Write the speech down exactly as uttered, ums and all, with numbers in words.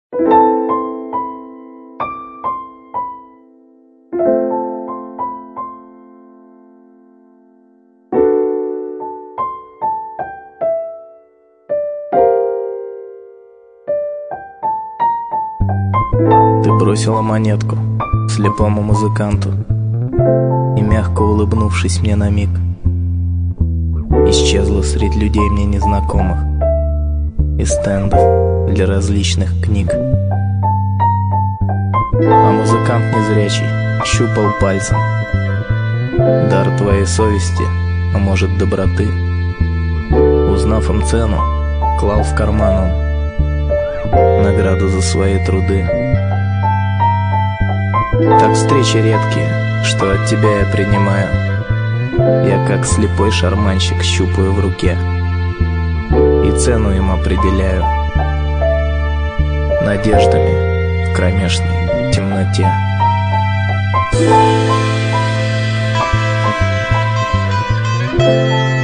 Ты бросила монетку слепому музыканту и, мягко улыбнувшись мне на миг, исчезла среди людей мне незнакомых и стендов для различных книг. А музыкант незрячий щупал пальцем дар твоей совести, а может доброты. Узнав им цену, клал в карман он награду за свои труды. Так встречи редкие, что от тебя я принимаю. Я как слепой шарманщик щупаю в руке и цену им определяю надеждами в кромешной темноте. Thank you.